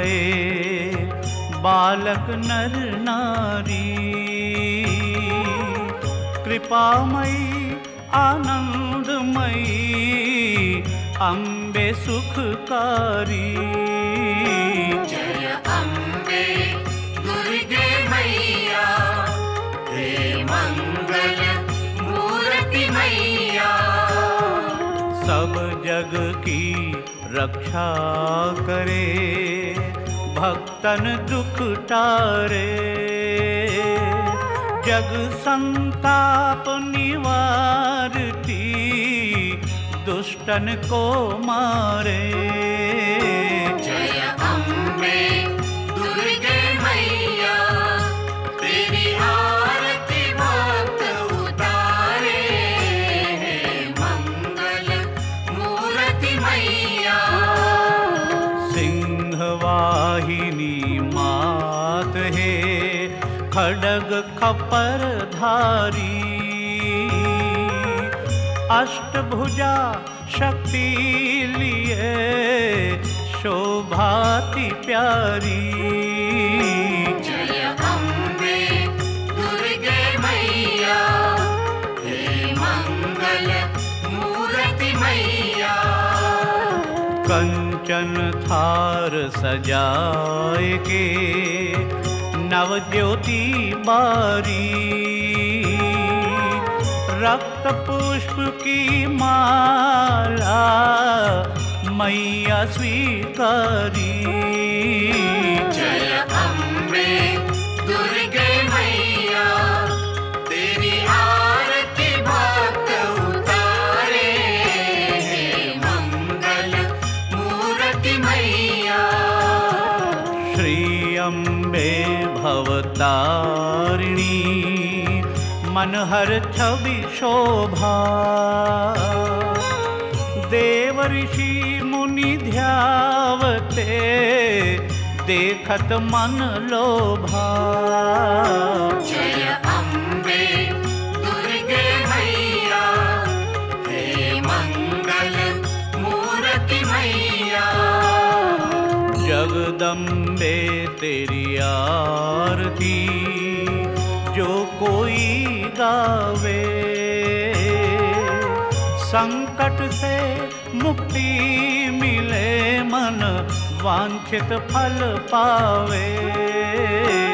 भये बालक नर नारी। कृपामयी आनंदमयी अम्बे सुखकारी। जय अम्बे दुर्गे मैया, हे मंगल मूर्ति मैया। सब जग की रक्षा करे, भक्तन दुख टारे। जग संताप निवारती, दुष्टन को मारे। जय अम्बे दुर्गे मैया, तेरी आरती भक्त उतारे। हे मंगल मूर्ति मैया। सिंहवाहिनी मात है, खड्ग खपर धारी। अष्टभुजा शक्ति लिए, शोभाति प्यारी। जय अम्बे दुर्गे मैया, हे मंगल मूर्ति मैया। कंचन थार सजाए के, नव ज्योति बारी। रक्त पुष्प की माला, मैया स्वीकारी। जय अम्बे दुर्गे मैया, तेरी आरती भक्त उतारे। हे मंगल मूर्ति मैया। श्री अम्बे भवतारिणी, मनहर छवि शोभा। देव ऋषि मुनि ध्यावते, देखत मन लोभा। जय अम्बे दुर्गे मैया, हे मंगल मूर्ति मैया। जगदम्बे तेरी आरती, जो कोई गावे। संकट से मुक्ति मिले, मन वांछित फल पावे।